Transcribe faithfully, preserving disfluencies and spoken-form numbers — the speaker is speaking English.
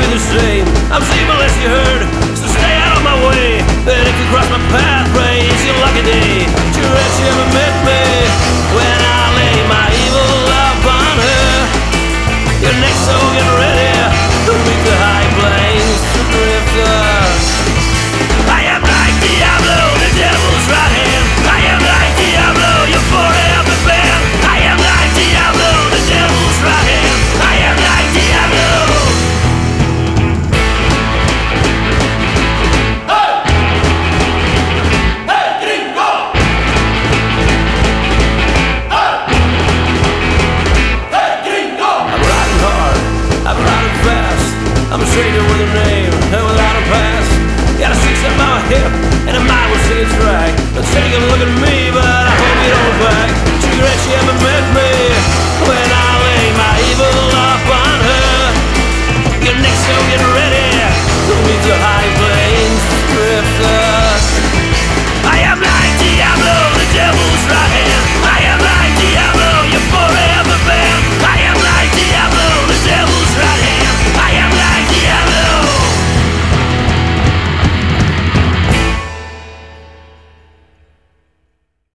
be the same. I'm safe unless you heard, so stay out of my way. And if you cross my pathway, it's your lucky day. Cigarette, she ever met me when I lay my evil love on her. Your neck so get ready to reach the high plains to drifter. I am like Diablo, the devil's right hand. I am like Diablo, your forever band. I am like Diablo, the devil's right hand. I am like Diablo. Hey! Hey, gringo! Hey! Hey, gringo! I'm riding hard, I'm riding fast. I'm a stranger with a name and without a past. Got a six up my hip and a mind will sing its right. Don't take a look at me, but I hope you don't look back. Cigarette, she ever met me when I lay my evil up on her. Your neck so get ready to meet the high.